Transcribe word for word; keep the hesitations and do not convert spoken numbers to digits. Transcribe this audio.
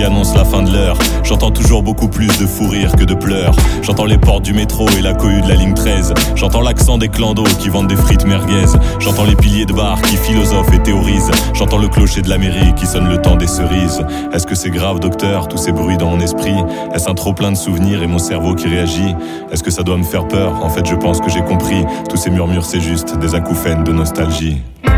qui annonce la fin de l'heure. J'entends toujours beaucoup plus de fou rire que de pleurs. J'entends les portes du métro et la cohue de la ligne treize. J'entends l'accent des clandos qui vendent des frites merguez. J'entends les piliers de bar qui philosophent et théorisent. J'entends le clocher de la mairie qui sonne le temps des cerises. Est-ce que c'est grave, docteur, tous ces bruits dans mon esprit? Est-ce un trop plein de souvenirs et mon cerveau qui réagit? Est-ce que ça doit me faire peur? En fait je pense que j'ai compris. Tous ces murmures c'est juste des acouphènes de nostalgie.